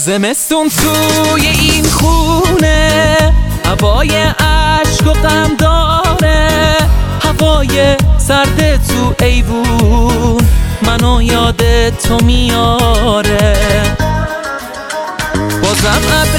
زمستون توی این خونه هوای عشق و غم داره، هوای سرد تو ایوون منو یاد تو میاره. بازم ابر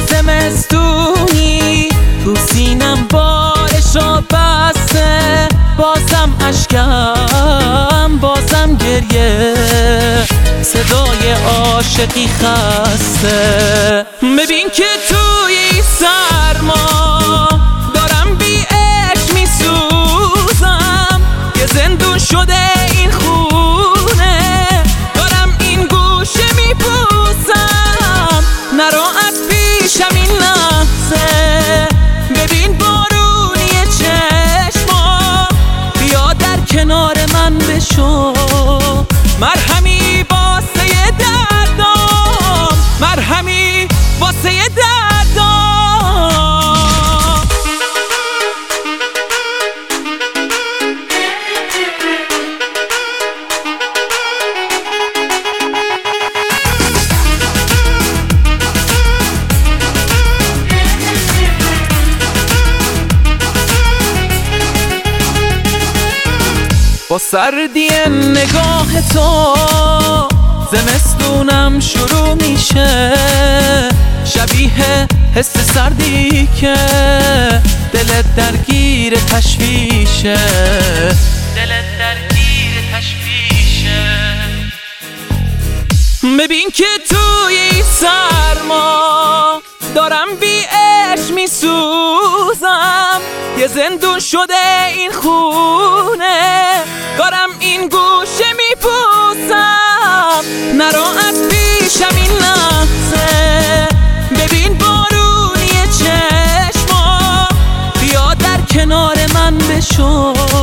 زمستونی تو سینم بارشو بسته، بازم اشکم بازم گریه، صدای عاشقی خسته. ببین که توی سرما دارم بی عشق میسوزم، یه زندون شده این خونه دارم این گوشه میپوسم. نرو از پیشم این لحظه، ببین بارونی چشما، بیا در کنار من بشو، مرهمی واسه دردام، مرهمی واسه دردام. با سردی نگاه تو زمستونم شروع میشه، شبیه حس سردی که دلت درگیر تشویشه، دلت درگیر تشویشه. ببین که توی سرما دارم بی عشق میسوزم، یه زندون شده این خونه دارم این گوشه میپوسم. نرو از پیشم این لحظه، ببین بارونی چشما، بیا در کنار من بشو،